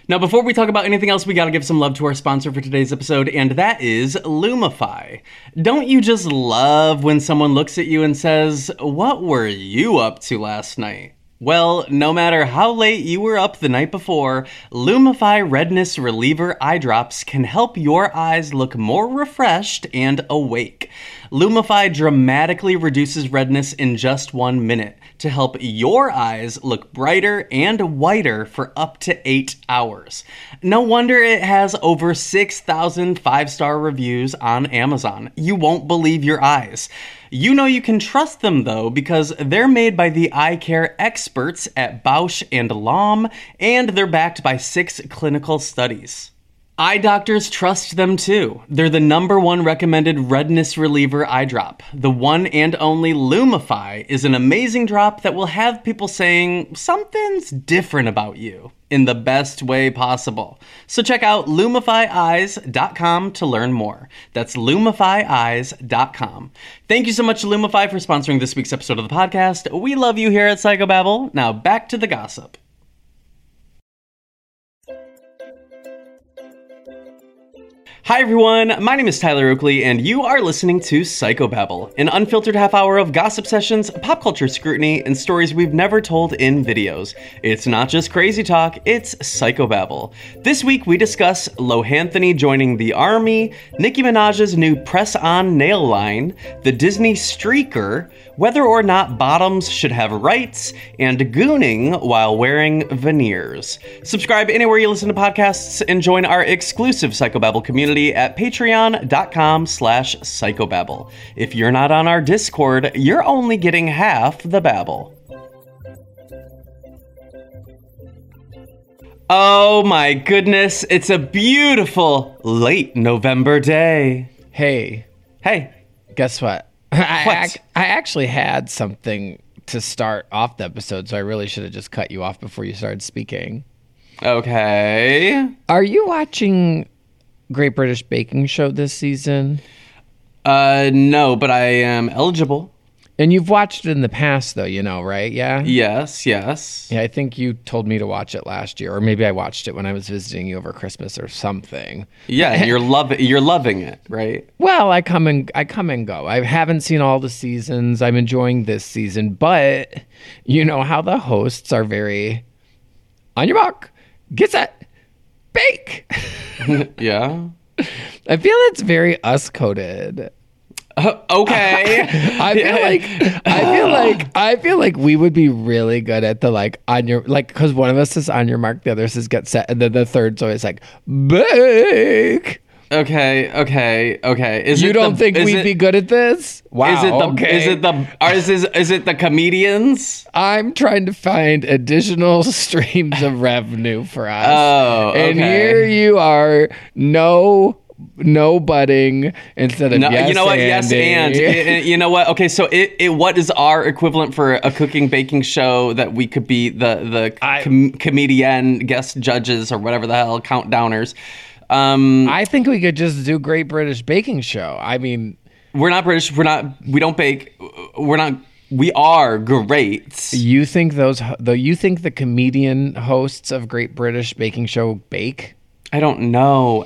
Now, before we talk about anything else, we gotta give some love to our sponsor for today's episode, and that is Lumify. Don't you just love when someone looks at you and says, "What were you up to last night?" Well, no matter how late you were up the night before, Lumify Redness Reliever Eye Drops can help your eyes look more refreshed and awake. Lumify dramatically reduces redness in just 1 minute to help your eyes look brighter and whiter for up to 8 hours. No wonder it has over 6,000 5-star reviews on Amazon. You won't believe your eyes. You know you can trust them though because they're made by the eye care experts at Bausch & Lomb and they're backed by 6 clinical studies. Eye doctors trust them too. They're the #1 recommended redness reliever eye drop. The one and only Lumify is an amazing drop that will have people saying something's different about you in the best way possible. So check out LumifyEyes.com to learn more. That's LumifyEyes.com. Thank you so much to Lumify for sponsoring this week's episode of the podcast. We love you here at Psychobabble. Now back to the gossip. Hi everyone, my name is Tyler Oakley, and you are listening to Psychobabble, an unfiltered half hour of gossip sessions, pop culture scrutiny, and stories we've never told in videos. It's not just crazy talk, it's Psychobabble. This week we discuss Lohanthony joining the army, Nicki Minaj's new press-on nail line, the Disney streaker, whether or not bottoms should have rights, and gooning while wearing veneers. Subscribe anywhere you listen to podcasts and join our exclusive Psychobabble community at patreon.com/psychobabble. If you're not on our Discord, you're only getting half the babble. Oh my goodness, it's a beautiful late November day. Hey, guess what? I actually had something to start off the episode, so I really should have just cut you off before you started speaking. Okay. Are you watching Great British Baking Show this season? No, but I am eligible. And you've watched it in the past, though, you know, right? Yeah? Yes. Yeah, I think you told me to watch it last year, or maybe I watched it when I was visiting you over Christmas or something. Yeah, you're loving it, right? Well, I come and go. I haven't seen all the seasons. I'm enjoying this season, but you know how the hosts are very on your mark, get set, bake. Yeah. I feel it's very us coded. Okay. I feel like we would be really good at the on your because one of us is on your mark, the other says get set, and then the third's always like bake. Okay. You don't think we'd be good at this? Wow. Is it the comedians? I'm trying to find additional streams of revenue for us. Oh, okay. And here you are, no budding instead of yes. You know what? Andy. Yes, and you know what? Okay, so what is our equivalent for a cooking baking show that we could be the comedian guest judges or whatever the hell countdowners? I think we could just do Great British Baking Show. I mean, we're not British. We don't bake. We are great. You think you think the comedian hosts of Great British Baking Show bake? I don't know.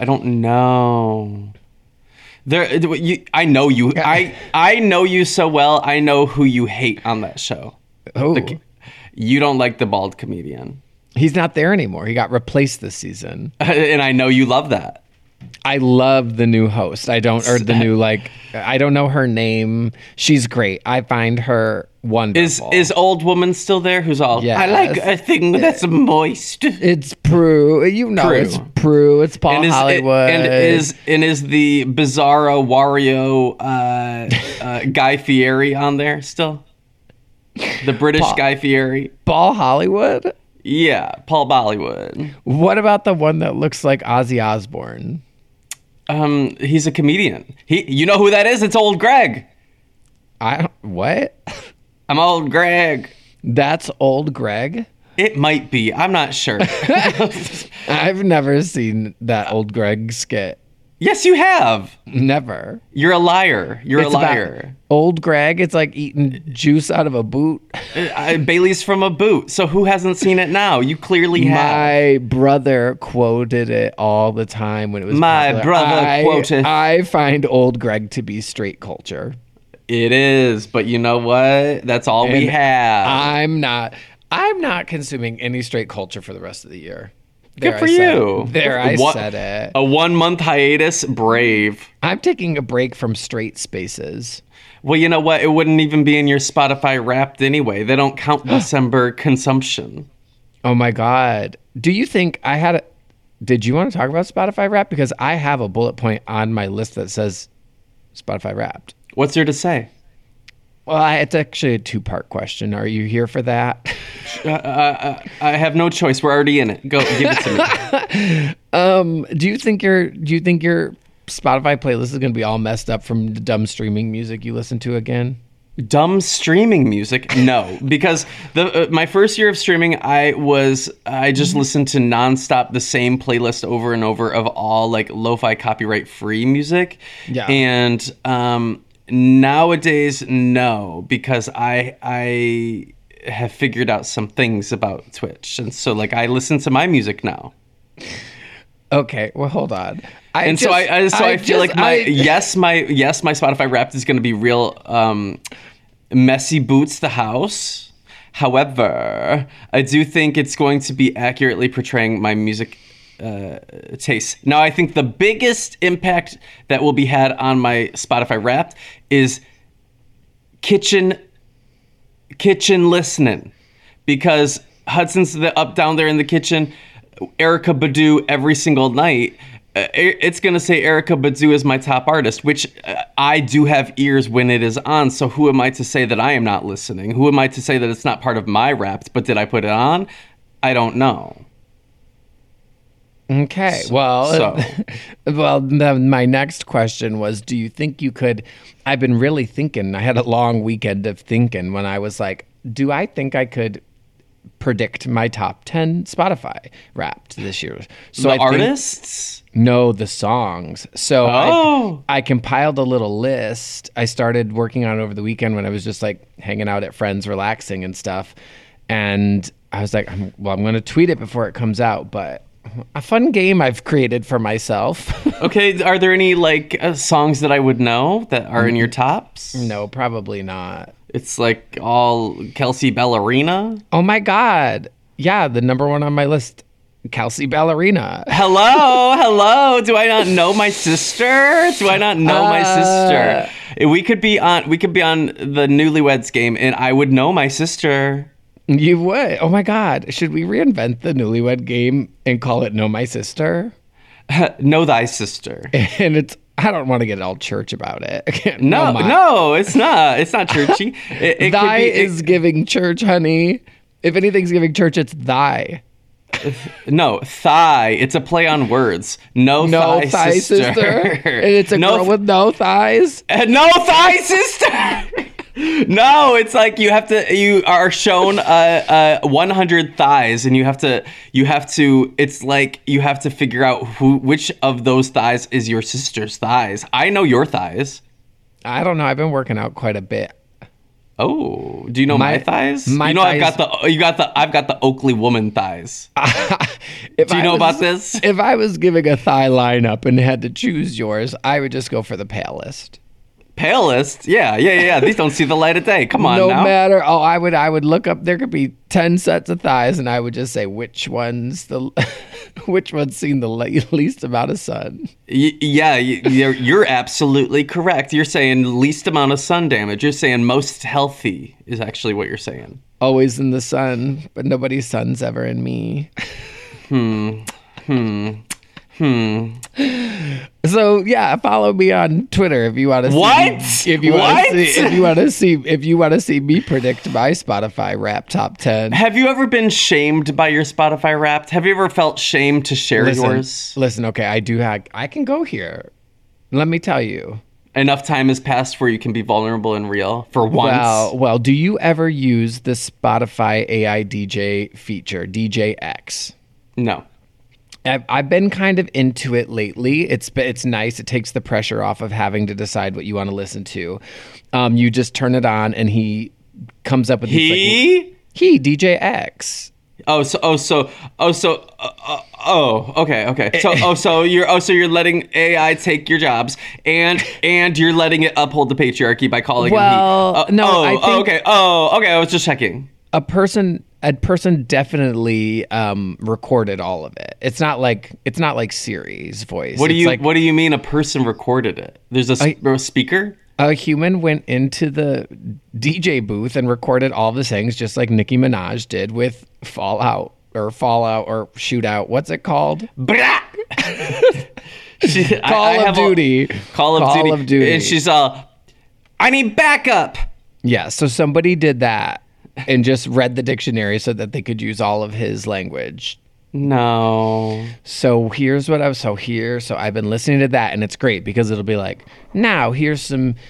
I know you. I know you so well. I know who you hate on that show. Oh, you don't like the bald comedian. He's not there anymore. He got replaced this season. And I know you love that. I love the new host. I don't know her name. She's great. I find her wonderful. Is old woman still there? Who's all, yes. I like a thing that's moist. It's Prue. You know Prue. It's Prue. It's Paul Hollywood. Is the Bizarro Wario Guy Fieri on there still? The British Guy Fieri? Paul Hollywood? Yeah, Paul Bollywood. What about the one that looks like Ozzy Osbourne? He's a comedian. You know who that is? It's old Greg. What? I'm old Greg. That's old Greg? It might be. I'm not sure. I've never seen that old Greg skit. Yes, you have. Never. You're a liar. You're It's a about liar. Old Greg, it's like eating juice out of a boot. Bailey's from a boot. So who hasn't seen it now? You clearly have. My brother quoted it all the time when it was My popular. brother quoted. I find Old Greg to be straight culture. It is, but you know what? That's all we And have. I'm not consuming any straight culture for the rest of the year. Good for you. I What- said it. A 1 month hiatus, brave. I'm taking a break from straight spaces. Well, you know what? It wouldn't even be in your Spotify Wrapped anyway. They don't count December consumption. Oh my God. Do you think did you want to talk about Spotify Wrapped? Because I have a bullet point on my list that says Spotify Wrapped. What's there to say? Well, it's actually a 2-part question. Are you here for that? I have no choice. We're already in it. Go, give it to me. Do you think your Spotify playlist is going to be all messed up from the dumb streaming music you listen to again? Dumb streaming music? No, because my first year of streaming, I just listened to nonstop the same playlist over and over of all like lo-fi copyright free music. Yeah. And nowadays, no, because I have figured out some things about Twitch, and so like I listen to my music now. Okay, well, hold on. I feel like my Spotify Wrapped is going to be real messy boots the house. However, I do think it's going to be accurately portraying my music taste. Now, I think the biggest impact that will be had on my Spotify Wrapped is kitchen listening, because Hudson's up down there in the kitchen. Erykah Badu every single night. It's going to say Erykah Badu is my top artist, which I do have ears when it is on. So who am I to say that I am not listening? Who am I to say that it's not part of my Wrapped? But did I put it on? I don't know. Okay. Well, my next question was, do you think you could? I've been really thinking. I had a long weekend of thinking when I was like, do I think I could predict my top 10 Spotify Wrapped this year? So the artists? No, the songs. So Oh. I compiled a little list. I started working on it over the weekend when I was just like hanging out at friends, relaxing and stuff. And I was like, I'm going to tweet it before it comes out, but a fun game I've created for myself. Okay, are there any like songs that I would know that are in your tops? No, probably not. It's like all Kelsey Ballerina. Oh my God. Yeah, the number one on my list, Kelsey Ballerina. Hello. Do I not know my sister? My sister? We could be on the Newlyweds Game, and I would know my sister. You would. Oh my God. Should we reinvent the Newlywed Game and call it Know My Sister? Know thy sister. And I don't want to get all church about it. No, it's not. It's not churchy. Thy is giving church, honey. If anything's giving church, it's thy. No, thigh. It's a play on words. No thigh sister. And it's a girl with no thighs. No thigh sister. No, it's like you are shown 100 thighs, and you have to it's like you have to figure out which of those thighs is your sister's thighs. I know your thighs. I don't know. I've been working out quite a bit. Oh, do you know my thighs? My thighs, I've got the Oakley woman thighs. Do you know about this? If I was giving a thigh lineup and had to choose yours, I would just go for the palest. Palest? Yeah. These don't see the light of day. Come on now. No matter. Oh, I would look up. There could be 10 sets of thighs, and I would just say which one's seen the least amount of sun. Yeah, you're absolutely correct. You're saying least amount of sun damage. You're saying most healthy is actually what you're saying. Always in the sun, but nobody's sun's ever in me. So yeah, follow me on Twitter if you want to see. What? If you want to see me predict my Spotify Wrapped top 10. Have you ever been shamed by your Spotify Wrapped? Have you ever felt shamed to share yours? Listen, okay, I can go here. Let me tell you. Enough time has passed where you can be vulnerable and real for once. Well, do you ever use the Spotify AI DJ feature, DJX? No. I've been kind of into it lately. It's nice. It takes the pressure off of having to decide what you want to listen to. You just turn it on, and he comes up with he DJ X. Okay. So you're letting AI take your jobs, and you're letting it uphold the patriarchy by calling him he. Okay. I was just checking. A person definitely recorded all of it. It's not like Siri's voice. What do you mean a person recorded it? There's a speaker? A human went into the DJ booth and recorded all the things, just like Nicki Minaj did with Fallout or Shootout. What's it called? Call of Duty. Call of Duty. And she's all, I need backup. Yeah, so somebody did that and just read the dictionary so that they could use all of his language. No. So here's what so I've been listening to that, and it's great because it'll be like, here's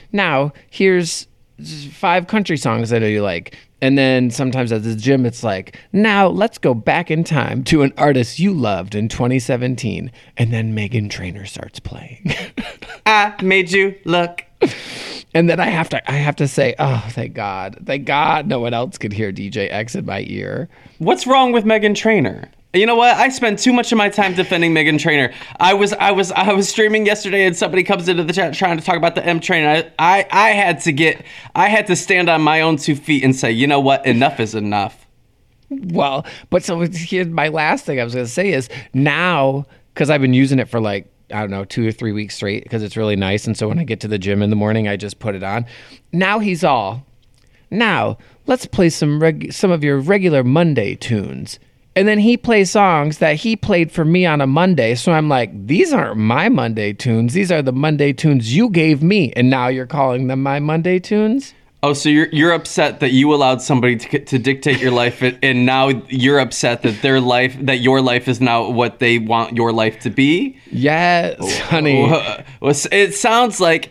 5 country songs I know you like. And then sometimes at the gym, it's like, now let's go back in time to an artist you loved in 2017. And then Meghan Trainor starts playing. I made you look. And then I have to say, oh, thank God no one else could hear DJ X in my ear. What's wrong with Meghan Trainor? You know what? I spend too much of my time defending Meghan Trainor. I was streaming yesterday, and somebody comes into the chat trying to talk about the M Train. I had to stand on my own 2 feet and say, you know what? Enough is enough. Well, but so here's my last thing I was going to say is now, because I've been using it for like, I don't know, 2 or 3 weeks straight because it's really nice. And so when I get to the gym in the morning, I just put it on. Now let's play some of your regular Monday tunes. And then he plays songs that he played for me on a Monday. So I'm like, these aren't my Monday tunes. These are the Monday tunes you gave me. And now you're calling them my Monday tunes? Oh, so you're upset that you allowed somebody to dictate your life, and now you're upset that your life is now what they want your life to be? Yes, honey. It sounds like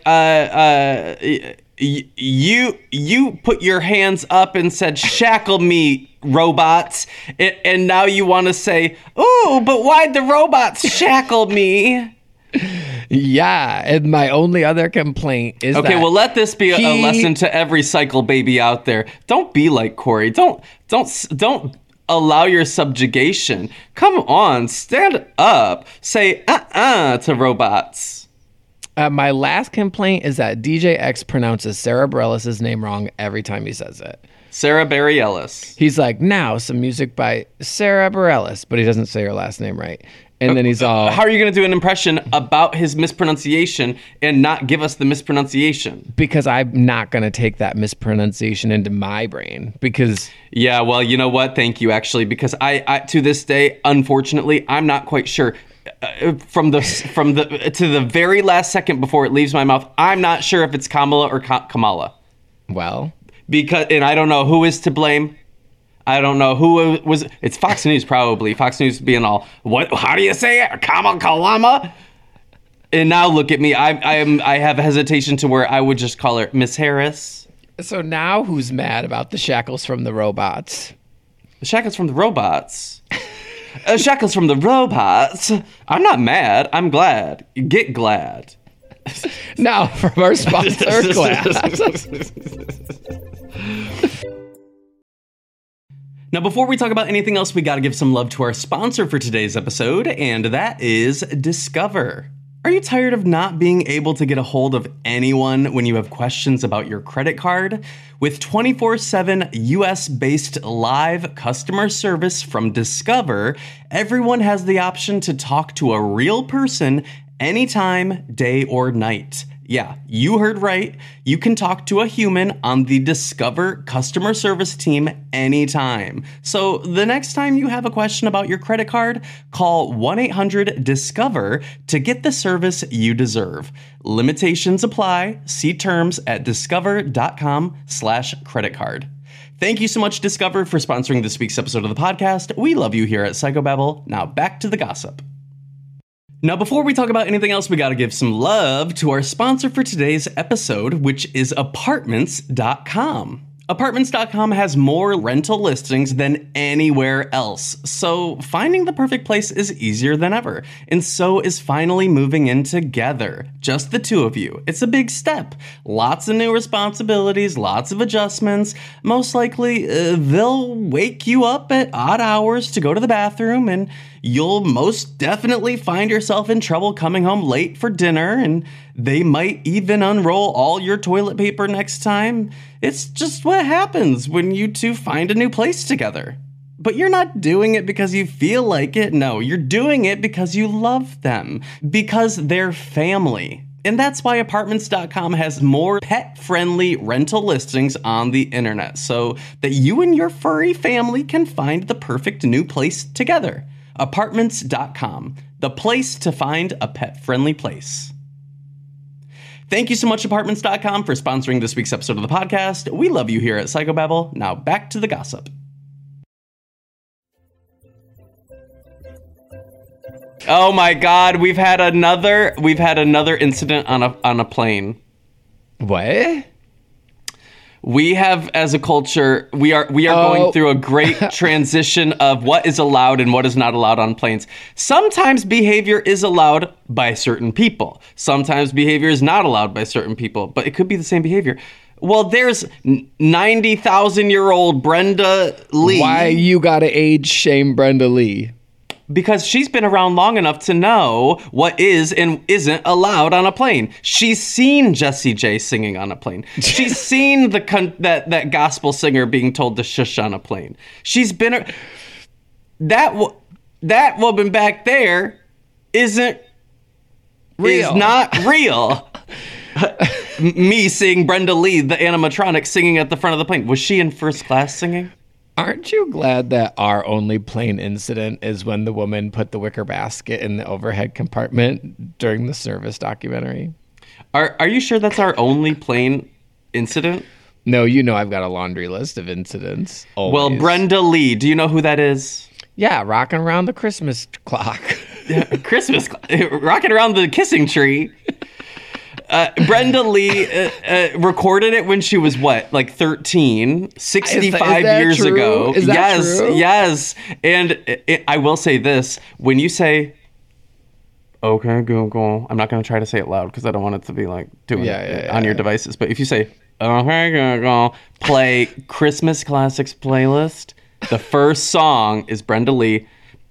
you put your hands up and said, shackle me, robots, and now you want to say, ooh, but why'd the robots shackle me? Yeah, and my only other complaint is okay, well, let this be a lesson to every cycle baby out there. Don't be like Corey. Don't allow your subjugation. Come on, stand up. Say to robots. My last complaint is that DJ X pronounces Sarah Bareilles' name wrong every time he says it. Sarah Bareilles. He's like, now some music by Sarah Bareilles, but he doesn't say her last name right. And then he's all... How are you going to do an impression about his mispronunciation and not give us the mispronunciation? Because I'm not going to take that mispronunciation into my brain because... Yeah, well, you know what? Thank you, actually, because I to this day, unfortunately, I'm not quite sure. To the very last second before it leaves my mouth, I'm not sure if it's Kamala or Kamala. Well... And I don't know who is to blame. I don't know who was. It's Fox News, probably. Fox News being all, what? How do you say it? Kalama? And now look at me. I have a hesitation to where I would just call her Miss Harris. So now who's mad about the shackles from the robots? The shackles from the robots. Shackles from the robots. I'm not mad. I'm glad. Get glad. Now from our sponsor, Glass. Now, before we talk about anything else, we got to give some love to our sponsor for today's episode, and that is Discover. Are you tired of not being able to get a hold of anyone when you have questions about your credit card? With 24/7 US-based live customer service from Discover, everyone has the option to talk to a real person anytime, day or night. Yeah, you heard right. You can talk to a human on the Discover customer service team anytime. So the next time you have a question about your credit card, call 1-800-DISCOVER to get the service you deserve. Limitations apply. See terms at discover.com/creditcard. Thank you so much, Discover, for sponsoring this week's episode of the podcast. We love you here at Psychobabble. Now back to the gossip. Now, before we talk about anything else, we got to give some love to our sponsor for today's episode, which is Apartments.com. Apartments.com has more rental listings than anywhere else, so finding the perfect place is easier than ever. And so is finally moving in together. Just the two of you. It's a big step. Lots of new responsibilities, lots of adjustments. Most likely, they'll wake you up at odd hours to go to the bathroom, and you'll most definitely find yourself in trouble coming home late for dinner, and they might even unroll all your toilet paper next time. It's just what happens when you two find a new place together. But you're not doing it because you feel like it. No, you're doing it because you love them, because they're family. And that's why Apartments.com has more pet-friendly rental listings on the internet, so that you and your furry family can find the perfect new place together. Apartments.com, the place to find a pet-friendly place. Thank you so much, Apartments.com, for sponsoring this week's episode of the podcast. We love you here at Psychobabble. Now back to the gossip. Oh my God, we've had another incident on a plane. What? We have, as a culture, we are going through a great transition of what is allowed and what is not allowed on planes. Sometimes behavior is allowed by certain people. Sometimes behavior is not allowed by certain people, but it could be the same behavior. Well, there's 90,000-year-old Brenda Lee. Why you gotta age shame Brenda Lee? Because she's been around long enough to know what is and isn't allowed on a plane. She's seen Jessie J singing on a plane. She's seen that gospel singer being told to shush on a plane. She's been that woman back there is not real. Me seeing Brenda Lee, the animatronic, singing at the front of the plane. Was she in first class singing? Aren't you glad that our only plane incident is when the woman put the wicker basket in the overhead compartment during the service documentary? Are you sure that's our only plane incident? No, you know I've got a laundry list of incidents. Always. Well, Brenda Lee, do you know who that is? Yeah, rocking around the Christmas clock. Rocking around the kissing tree. Brenda Lee recorded it when she was what, like 13, 65 years true? ago. Is that true? Yes. And I will say this, when you say, okay, Google, I'm not going to try to say it loud because I don't want it to be like doing it on your devices. But if you say, okay, Google, play Christmas Classics playlist, the first song is Brenda Lee.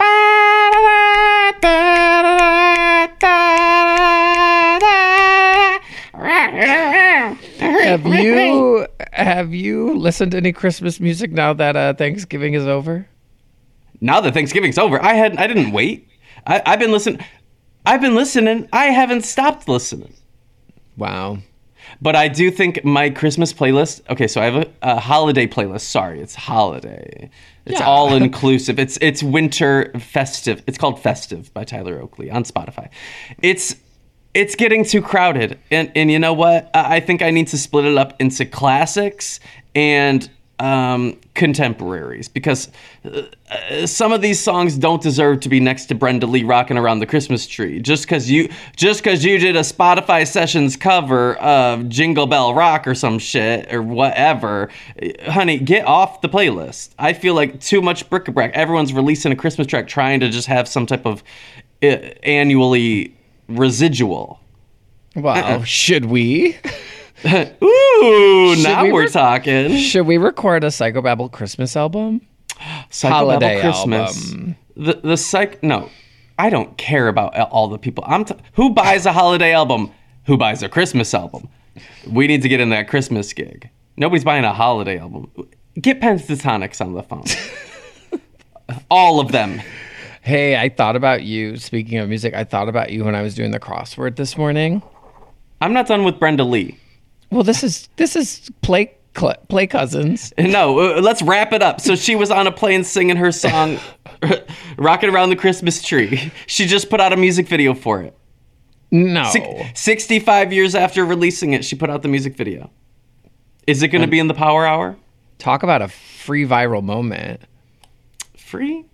Have you listened to any Christmas music now that Thanksgiving is over? Now that Thanksgiving's over, I didn't wait. I've been listening. I haven't stopped listening. Wow. But I do think my Christmas playlist. Okay, so I have a holiday playlist. Sorry, it's holiday. It's all inclusive. It's winter festive. It's called Festive by Tyler Oakley on Spotify. It's getting too crowded. And you know what? I think I need to split it up into classics and contemporaries, because some of these songs don't deserve to be next to Brenda Lee rocking around the Christmas tree. Just because you did a Spotify Sessions cover of Jingle Bell Rock or some shit or whatever, honey, get off the playlist. I feel like too much bric-a-brac. Everyone's releasing a Christmas track trying to just have some type of annually residual. Wow. Should we? Ooh, now we're talking. Should we record a Psychobabble Christmas album? Holiday Christmas. Album. No, I don't care about all the people. Who buys a holiday album? Who buys a Christmas album? We need to get in that Christmas gig. Nobody's buying a holiday album. Get Pentatonics on the phone. All of them. Hey, I thought about you. Speaking of music, I thought about you when I was doing the crossword this morning. I'm not done with Brenda Lee. Well, this is Play Cousins. No, let's wrap it up. So she was on a plane singing her song, Rocking Around the Christmas Tree. She just put out a music video for it. No. 65 years after releasing it, she put out the music video. Is it going to be in the Power Hour? Talk about a free viral moment. Free?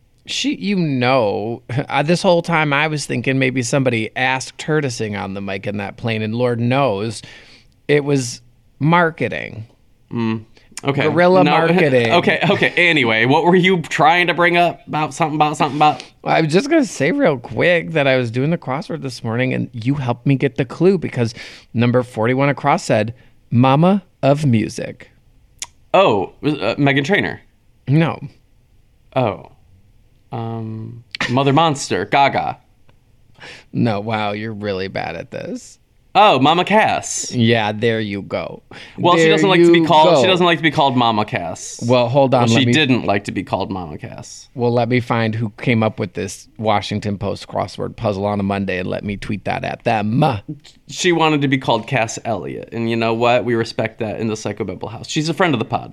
This whole time I was thinking maybe somebody asked her to sing on the mic in that plane, and Lord knows it was marketing. Okay. Guerrilla marketing. Okay. Anyway, what were you trying to bring up about something? I was just going to say real quick that I was doing the crossword this morning and you helped me get the clue because number 41 across said, Mama of Music. Oh, Meghan Trainor. No. Oh. Mother Monster, Gaga. No, wow, you're really bad at this. Oh, Mama Cass. Yeah, there you go. Well, she There doesn't like to be you called. go. She doesn't like to be called Mama Cass. Well, hold on. She didn't like to be called Mama Cass. Well, let me find who came up with this Washington Post crossword puzzle on a Monday and let me tweet that at them. She wanted to be called Cass Elliot, and you know what? We respect that in the Psychobabble house. She's a friend of the pod.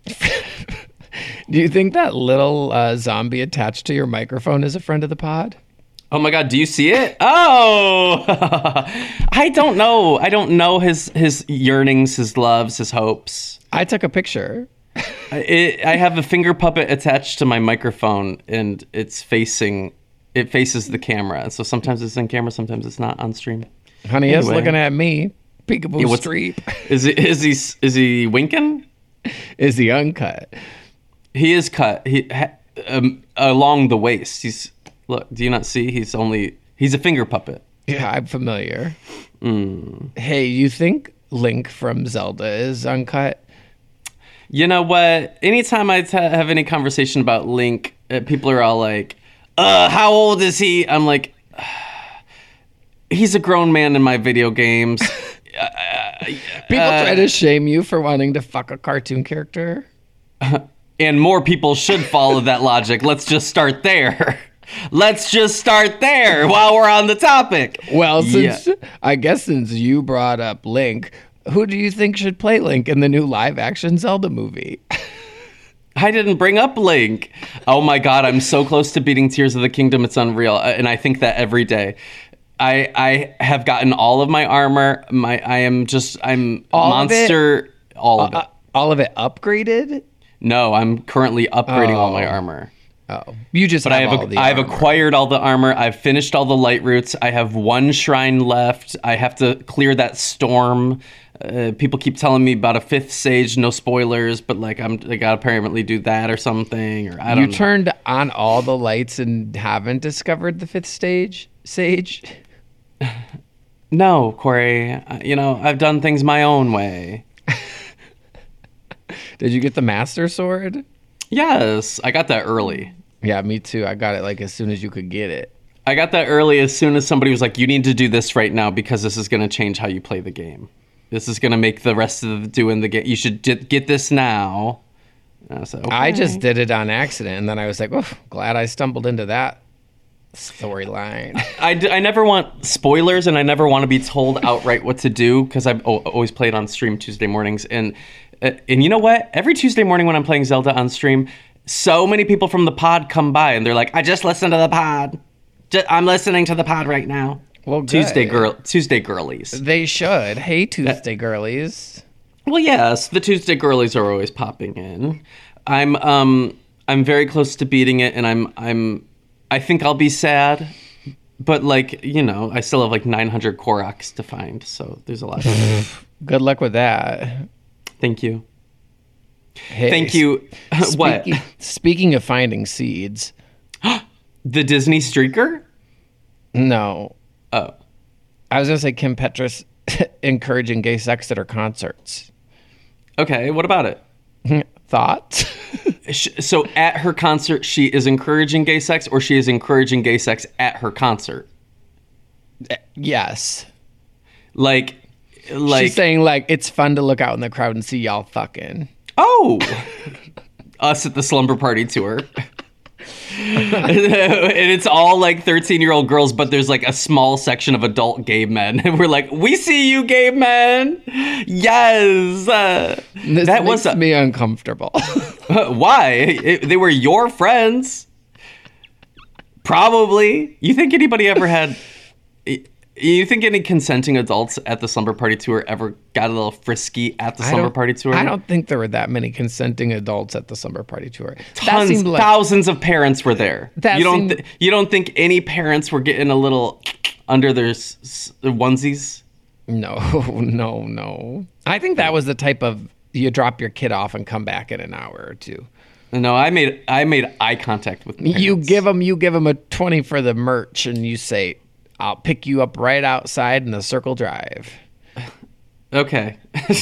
Do you think that little zombie attached to your microphone is a friend of the pod? Oh my God, do you see it? Oh! I don't know. I don't know his yearnings, his loves, his hopes. I took a picture. I have a finger puppet attached to my microphone, and it faces the camera. So sometimes it's in camera, sometimes it's not on stream. Honey is looking at me. Peekaboo Streep. Is he winking? Is he uncut? He is cut. Along the waist. Look. Do you not see? He's a finger puppet. Yeah, I'm familiar. Hey, you think Link from Zelda is uncut? You know what? Anytime I have any conversation about Link, people are all like, how old is he? I'm like, he's a grown man in my video games. People try to shame you for wanting to fuck a cartoon character. And more people should follow that logic. Let's just start there. While we're on the topic. Well, I guess since you brought up Link, who do you think should play Link in the new live-action Zelda movie? I didn't bring up Link. Oh my God, I'm so close to beating Tears of the Kingdom. It's unreal. And I think that every day. I have gotten all of my armor. I'm all monster. Of it? All of it. All of it upgraded? No, I'm currently upgrading all my armor. Oh, you just. But I've acquired all the armor. I've finished all the light routes. I have one shrine left. I have to clear that storm. People keep telling me about a 5th sage. No spoilers, but like I gotta apparently do that or something. Or I don't know. You turned on all the lights and haven't discovered the 5th sage. No, Corey. I've done things my own way. Did you get the Master Sword? Yes, I got that early. Yeah, me too. I got it like as soon as you could get it. I got that early as soon as somebody was like, you need to do this right now because this is going to change how you play the game. This is going to make the rest of doing the game. You should get this now. So, okay. I just did it on accident, and then I was like, oh, glad I stumbled into that storyline. I never want spoilers, and I never want to be told outright what to do because I've always played on stream Tuesday mornings. And you know what? Every Tuesday morning when I'm playing Zelda on stream, so many people from the pod come by, and they're like, I just listened to the pod. I'm listening to the pod right now. Well, Tuesday girlies. They should. Hey, Tuesday girlies. Well, yes, the Tuesday girlies are always popping in. I'm very close to beating it, and I think I'll be sad, but I still have like 900 Koroks to find, so there's a lot. Good luck with that. Thank you. Hey, Thank you. What? Speaking of finding seeds, the Disney streaker? No. Oh, I was gonna say Kim Petras encouraging gay sex at her concerts. Okay, what about it? Thoughts? So at her concert, she is encouraging gay sex, or she is encouraging gay sex at her concert? Yes. Like she's saying it's fun to look out in the crowd and see y'all fucking. Oh, us at the slumber party tour. And it's all 13-year-old girls, but there's a small section of adult gay men. And we're like, we see you, gay men. Yes. This makes me uncomfortable. Why? They were your friends. Probably. You think anybody ever had... You think any consenting adults at the slumber party tour ever got a little frisky at the slumber party tour? I don't think there were that many consenting adults at the slumber party tour. Thousands of parents were there. You don't think any parents were getting a little under their onesies? No. I think that was the type of you drop your kid off and come back in an hour or two. No, I made eye contact with parents. You give them a 20 for the merch, and you say, "I'll pick you up right outside in the Circle Drive." Okay.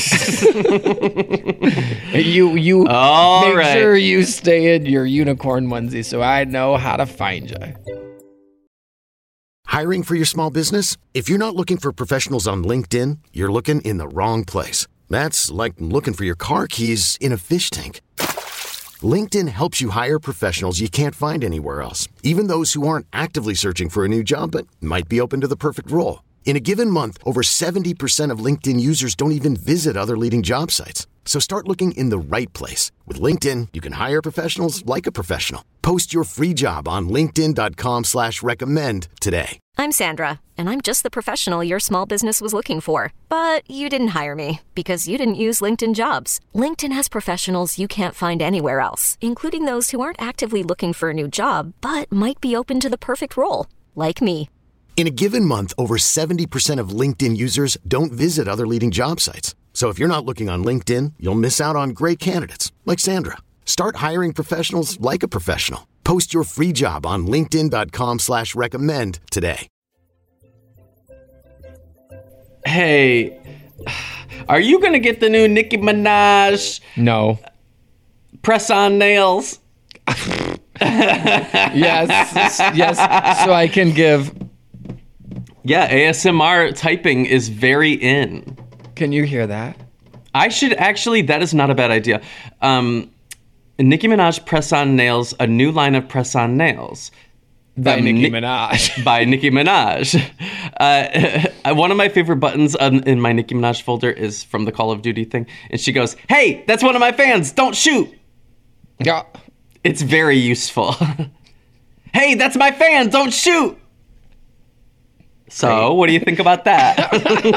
You All make right. sure you stay in your unicorn onesie so I know how to find you. Hiring for your small business? If you're not looking for professionals on LinkedIn, you're looking in the wrong place. That's like looking for your car keys in a fish tank. LinkedIn helps you hire professionals you can't find anywhere else, even those who aren't actively searching for a new job but might be open to the perfect role. In a given month, over 70% of LinkedIn users don't even visit other leading job sites. So start looking in the right place. With LinkedIn, you can hire professionals like a professional. Post your free job on linkedin.com/recommend today. I'm Sandra, and I'm just the professional your small business was looking for. But you didn't hire me because you didn't use LinkedIn Jobs. LinkedIn has professionals you can't find anywhere else, including those who aren't actively looking for a new job, but might be open to the perfect role, like me. In a given month, over 70% of LinkedIn users don't visit other leading job sites. So if you're not looking on LinkedIn, you'll miss out on great candidates like Sandra. Start hiring professionals like a professional. Post your free job on linkedin.com/recommend today. Hey, are you going to get the new Nicki Minaj No. press-on nails? Yes, so I can give. Yeah, ASMR typing is very in. Can you hear that? I should actually, that is not a bad idea. Nicki Minaj press-on nails, a new line of press-on nails. By Nicki Minaj. By Nicki Minaj. One of my favorite buttons in my Nicki Minaj folder is from the Call of Duty thing. And she goes, "Hey, that's one of my fans. Don't shoot." Yeah. It's very useful. "Hey, that's my fan. Don't shoot." So, what do you think about that?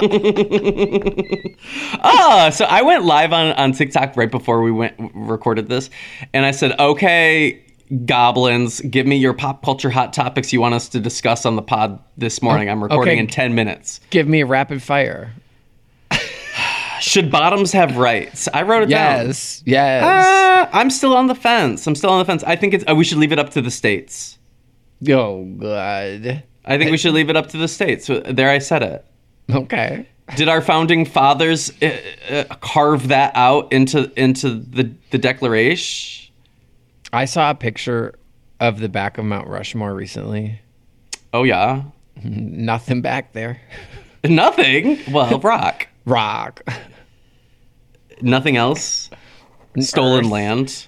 So I went live on TikTok right before we recorded this. And I said, "Okay, goblins, give me your pop culture hot topics you want us to discuss on the pod this morning. I'm recording in 10 minutes. Give me a rapid fire. Should bottoms have rights?" I wrote it down. Yes. I'm still on the fence. I think we should leave it up to the states. Oh, God. I think we should leave it up to the states. So there, I said it. Okay. Did our founding fathers carve that out into the Declaration? I saw a picture of the back of Mount Rushmore recently. Oh, yeah? Nothing back there. Nothing? Well, rock. Rock. Nothing else? Stolen Earth. land?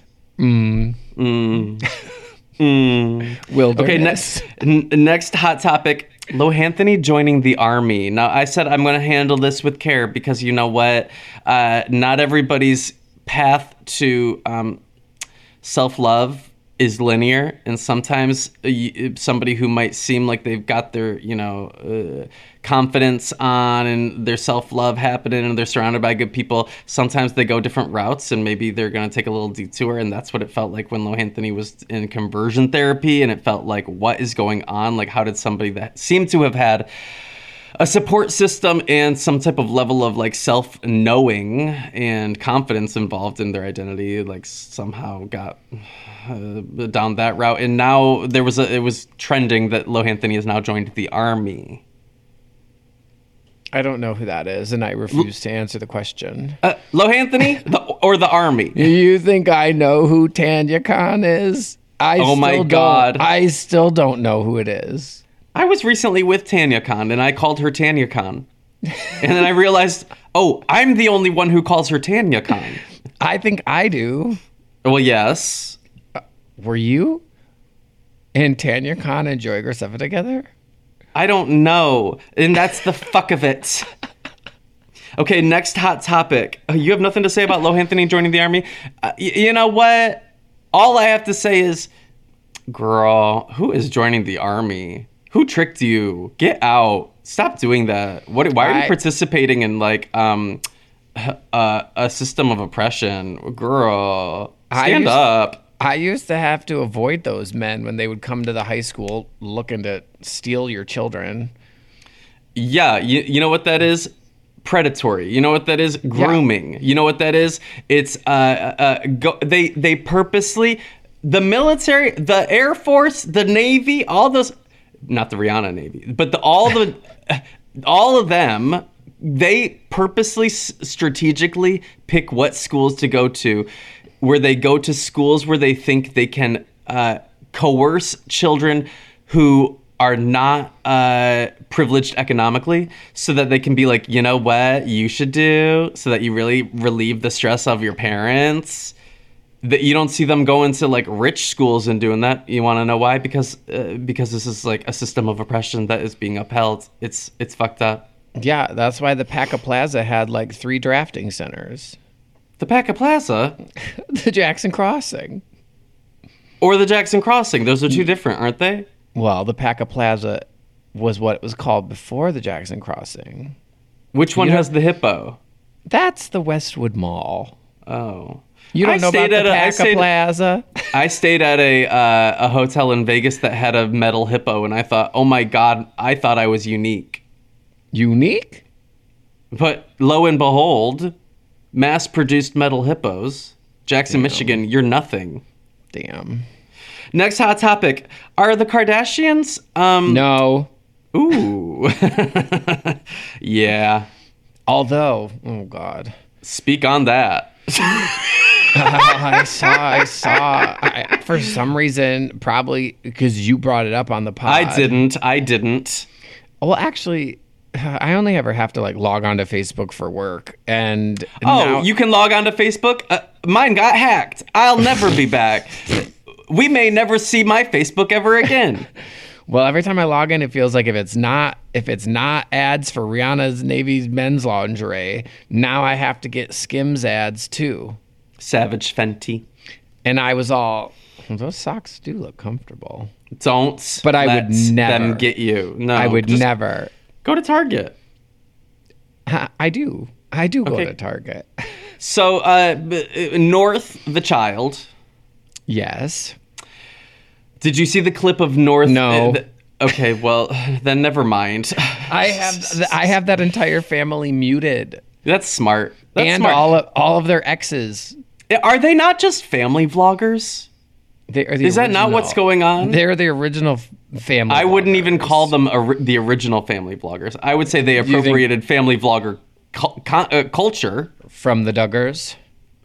Wilderness. Okay, next hot topic. Lohanthony joining the army. Now, I said I'm going to handle this with care because you know what? Not everybody's path to self-love is linear, and sometimes somebody who might seem like they've got their confidence on and their self-love happening and they're surrounded by good people, sometimes they go different routes and maybe they're going to take a little detour. And that's what it felt like when Lohanthony was in conversion therapy. And it felt like, what is going on? Like, how did somebody that seemed to have had a support system and some type of level of like self-knowing and confidence involved in their identity, like somehow got down that route? And now it was trending that Lohanthony has now joined the army. I don't know who that is, and I refuse to answer the question. Lohanthony or the army? You think I know who Tanya Khan is? Oh my God. I still don't know who it is. I was recently with Tanya Khan, and I called her Tanya Khan. And then I realized, oh, I'm the only one who calls her Tanya Khan. I think I do. Well, yes. Were you and Tanya Khan and Joy Graceffa together? I don't know. And that's the fuck of it. Okay, next hot topic. You have nothing to say about Lohanthony joining the army? You know what? All I have to say is, girl, who is joining the army? Who tricked you? Get out. Stop doing that. Why are you participating in like a system of oppression? Girl, stand up. I used to have to avoid those men when they would come to the high school looking to steal your children. Yeah, you know what that is? predatory. You know what that is? Grooming. You know what that is? It's they purposely, the military, the Air Force, the Navy, all those, not the Rihanna Navy, but all of them, they purposely strategically pick what schools to go to, where they go to schools where they think they can coerce children who are not privileged economically, so that they can be like, you know what you should do, so that you really relieve the stress of your parents. That you don't see them going to like rich schools and doing that. You want to know why? Because this is like a system of oppression that is being upheld. It's fucked up. Yeah, that's why the Paca Plaza had like 3 drafting centers. The Paca Plaza? The Jackson Crossing. Or the Jackson Crossing. Those are two different, aren't they? Well, the Paca Plaza was what it was called before the Jackson Crossing. Which one has the hippo? That's the Westwood Mall. Oh. You don't know about the Paca Plaza? I stayed at a hotel in Vegas that had a metal hippo, and I thought, oh my God, I thought I was unique. Unique? But lo and behold, mass-produced metal hippos. Jackson, Michigan, you're nothing. Damn. Next hot topic. Are the Kardashians... No. Ooh. Yeah. Although, oh God. Speak on that. I saw. For some reason, probably because you brought it up on the pod. I didn't. Well, actually, I only ever have to like log on to Facebook for work, and you can log on to Facebook. Mine got hacked. I'll never be back. We may never see my Facebook ever again. Well, every time I log in, it feels like if it's not ads for Rihanna's Navy's men's lingerie, now I have to get Skims ads too. Savage Fenty. And I was all, those socks do look comfortable. Don't. But I would never. Them get you. No. I would never. Go to Target. I do. Go to Target. So, North the child. Yes. Did you see the clip of North? No. Okay, well, then never mind. I have that entire family muted. That's smart. That's smart. All of their exes. Are they not just family vloggers? Is that not what's going on? They're the original family. I wouldn't even call them the original family vloggers. I would say they appropriated family vlogger culture from the Duggars.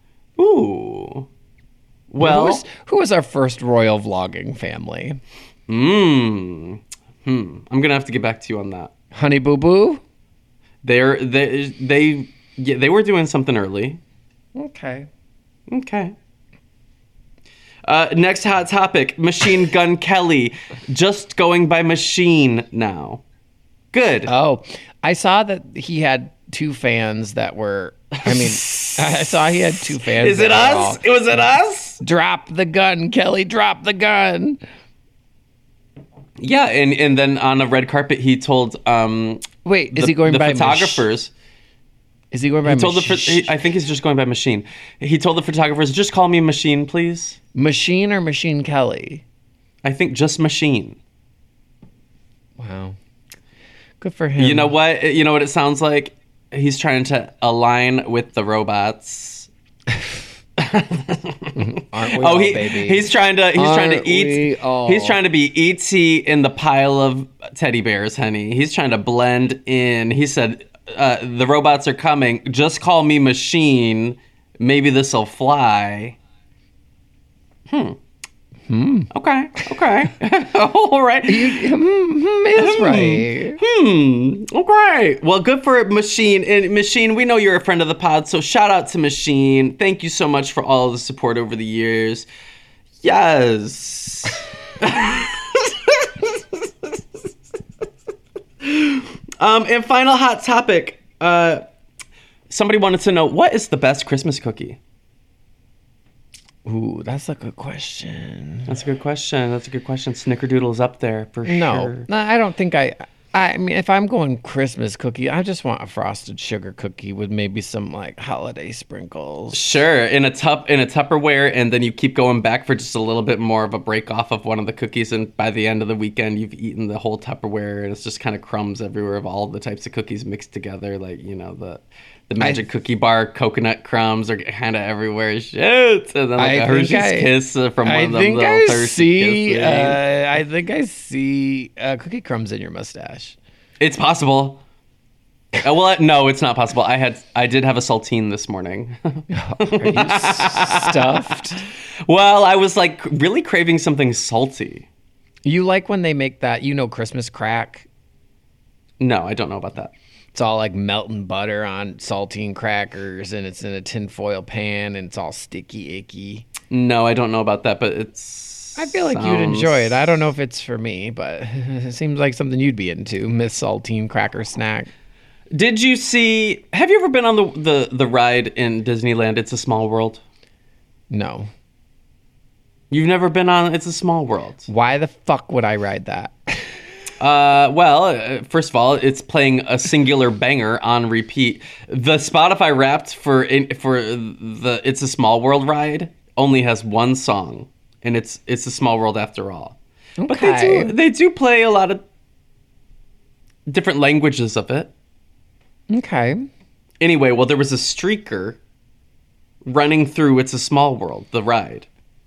Ooh. Well, who was our first royal vlogging family? I'm gonna have to get back to you on that. Honey Boo Boo. They were doing something early. Okay. Next hot topic: Machine Gun Kelly, just going by Machine now. Good. Oh, I saw that he had 2 fans that were. I mean, I saw he had 2 fans. Was it us? Drop the gun, Kelly. Drop the gun. Yeah, and then on a red carpet, he told wait, is he going by photographers? Is he going by Machine? I think he's just going by Machine. He told the photographers, just call me Machine, please. Machine or Machine Kelly? I think just Machine. Wow. Good for him. You know what it sounds like? He's trying to align with the robots. Aren't we all, baby? He's trying to be E.T. in the pile of teddy bears, honey. He's trying to blend in. He said, the robots are coming. Just call me Machine. Maybe this'll fly. Okay. All right. Is right. Okay. Well, good for Machine. And Machine, we know you're a friend of the pod, so shout out to Machine. Thank you so much for all of the support over the years. Yes. And final hot topic. Somebody wanted to know, what is the best Christmas cookie? Ooh, that's a good question. That's a good question. Snickerdoodle's up there for sure. No, I don't think I mean, if I'm going Christmas cookie, I just want a frosted sugar cookie with maybe some like holiday sprinkles. Sure, in a Tupperware, and then you keep going back for just a little bit more of a break off of one of the cookies, and by the end of the weekend, you've eaten the whole Tupperware, and it's just kind of crumbs everywhere of all the types of cookies mixed together, like, you know, the Magic Cookie Bar coconut crumbs are kind of everywhere. Shit, and then like a Hershey's Kiss from one of them little thirsty kisses. I think I see cookie crumbs in your mustache. It's possible. Well, no, it's not possible. I did have a saltine this morning. Are you stuffed? Well, I was like really craving something salty. You like when they make that, you know, Christmas crack? No, I don't know about that. It's all like melting butter on saltine crackers, and it's in a tinfoil pan, and it's all sticky, icky. No, I don't know about that, but I feel like you'd enjoy it. I don't know if it's for me, but it seems like something you'd be into, Miss Saltine Cracker Snack. Did you see? Have you ever been on the ride in Disneyland? It's a Small World. No. You've never been on It's a Small World. Why the fuck would I ride that? Well, first of all, it's playing a singular banger on repeat. The Spotify Wrapped for the It's a Small World ride only has one song, and it's a Small World after all. Okay. But they do play a lot of different languages of it. Okay. Anyway, well, there was a streaker running through It's a Small World, the ride.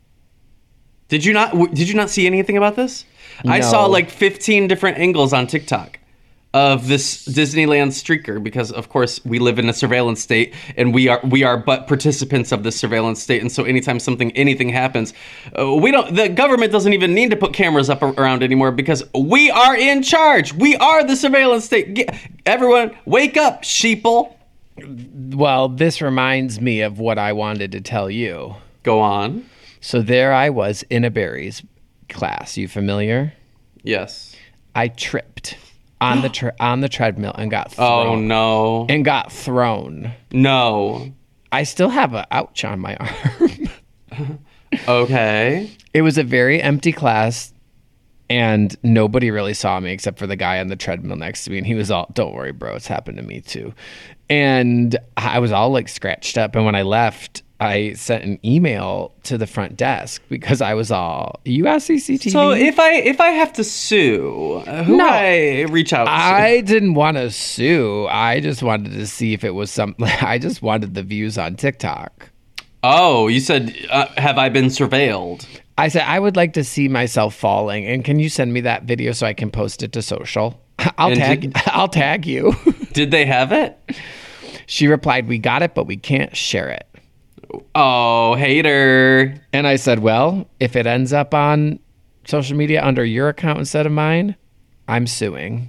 Did you not see anything about this? No. I saw like 15 different angles on TikTok of this Disneyland streaker because, of course, we live in a surveillance state, and we are but participants of this surveillance state. And so, anytime anything happens, the government doesn't even need to put cameras up around anymore because we are in charge. We are the surveillance state. Everyone, wake up, sheeple. Well, this reminds me of what I wanted to tell you. Go on. So there I was in a berries class. You familiar? Yes. I tripped on the treadmill and got thrown. Oh no. And got thrown. No. I still have an ouch on my arm. Okay. It was a very empty class, and nobody really saw me except for the guy on the treadmill next to me, and he was all, "Don't worry, bro, it's happened to me too." And I was all like scratched up, and when I left, I sent an email to the front desk because I was all, "You asked CCTV?" So if I have to sue, who do I reach out to? I didn't want to sue. I just wanted to see if it was something. I just wanted the views on TikTok. Oh, you said, have I been surveilled? I said, I would like to see myself falling, and can you send me that video so I can post it to social? I'll tag you. Did they have it? She replied, "We got it, but we can't share it." Oh, hater. And I said, well, if it ends up on social media under your account instead of mine, I'm suing.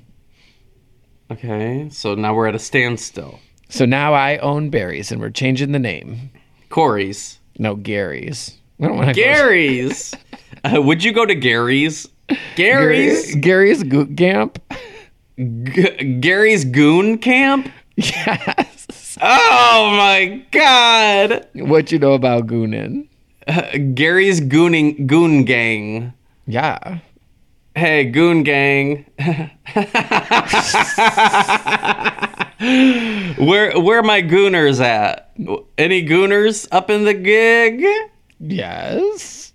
Okay, so now we're at a standstill. So now I own berries, and we're changing the name. Corey's. No, Gary's. I don't want to Gary's. Would you go to Gary's? Gary's? Gary's Goot Camp? Gary's Goon Camp? Yes. Oh my God. What you know about goonin'? Gary's Goon Gang. Yeah. Hey, Goon Gang. Where are my gooners at? Any gooners up in the gig? Yes.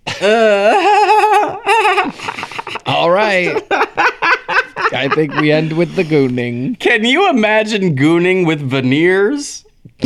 All right. I think we end with the gooning. Can you imagine gooning with veneers?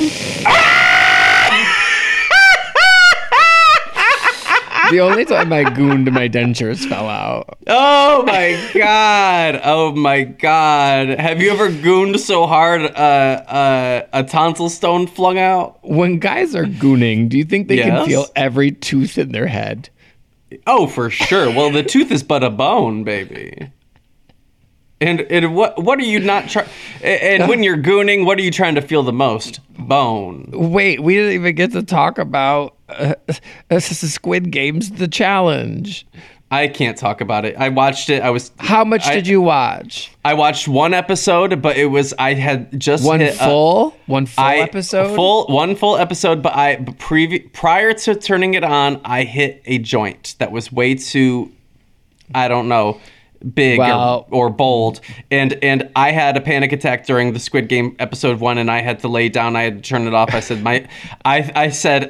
The only time I gooned, my dentures fell out. Oh my God. Oh my God. Have you ever gooned so hard a tonsil stone flung out? When guys are gooning, do you think they can feel every tooth in their head? Oh, for sure. Well, the tooth is but a bone, baby. And what are you not trying? And when you're gooning, what are you trying to feel the most? Bone. Wait, we didn't even get to talk about Squid Game's The Challenge. I can't talk about it. I watched it. How much did you watch? I watched one episode, but I had just one hit full episode. One full episode, but prior to turning it on, I hit a joint that was way too, I don't know, big Well- or bold. And I had a panic attack during the Squid Game episode 1, and I had to lay down. I had to turn it off. I said, I said,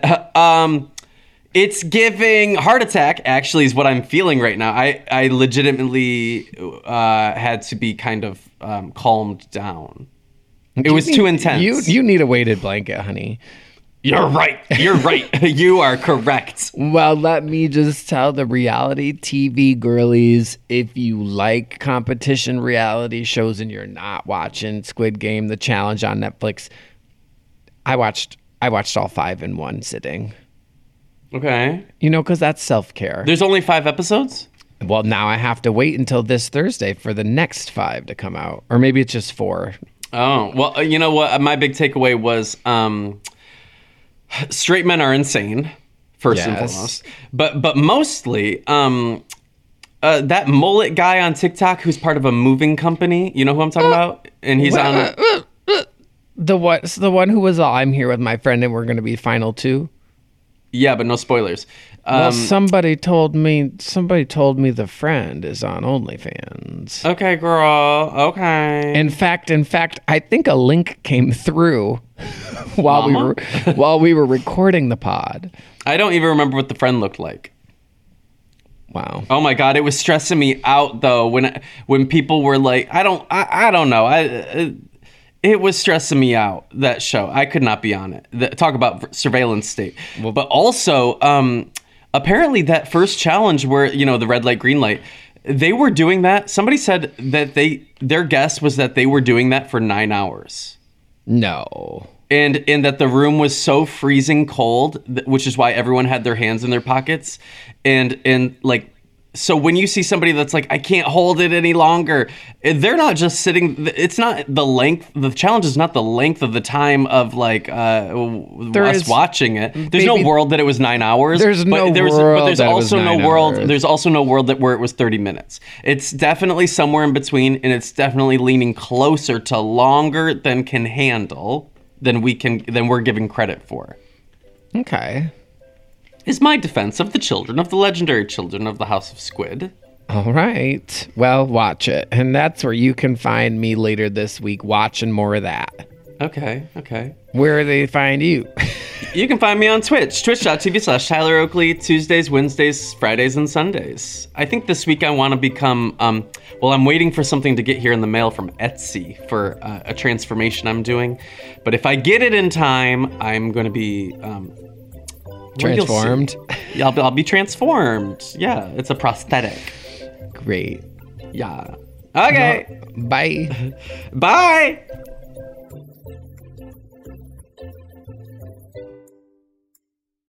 it's giving heart attack, actually, is what I'm feeling right now. I legitimately had to be kind of calmed down. It was too intense. You need a weighted blanket, honey. You're right. You're right. You are correct. Well, let me just tell the reality TV girlies, if you like competition reality shows and you're not watching Squid Game, The Challenge on Netflix, I watched all 5 in one sitting. Okay. You know, because that's self-care. There's only 5 episodes? Well, now I have to wait until this Thursday for the next 5 to come out. Or maybe it's just 4. Oh, well, you know what? My big takeaway was straight men are insane, first and foremost. But mostly, that mullet guy on TikTok who's part of a moving company, you know who I'm talking about? And he's on... The one who was all, I'm here with my friend and we're going to be final 2? Yeah, but no spoilers. Well, somebody told me the friend is on OnlyFans. Okay, girl. Okay. In fact, I think a link came through while we were recording the pod. I don't even remember what the friend looked like. Wow. Oh my God, it was stressing me out though when people were like, I don't know. It was stressing me out, that show. I could not be on it. Talk about surveillance state. But also, apparently that first challenge where, the red light, green light, they were doing that. Somebody said that their guess was that they were doing that for 9 hours. No. And that the room was so freezing cold, which is why everyone had their hands in their pockets. And like, so when you see somebody that's like, I can't hold it any longer, they're not just sitting. It's not the length. The challenge is not the length of the time of like us watching it. There's no world that it was 9 hours. There's also no world. There's also no world that where it was 30 minutes. It's definitely somewhere in between, and it's definitely leaning closer to longer than can handle than we're giving credit for. Okay. Is my defense of the legendary children of the House of Squid. All right. Well, watch it. And that's where you can find me later this week watching more of that. Okay. Where do they find you? You can find me on Twitch, twitch.tv/Tyler Oakley, Tuesdays, Wednesdays, Fridays, and Sundays. I think this week I want to become, I'm waiting for something to get here in the mail from Etsy for a transformation I'm doing. But if I get it in time, I'm going to be... transformed? I'll be transformed. Yeah, it's a prosthetic. Great. Yeah. Okay. Bye. Bye.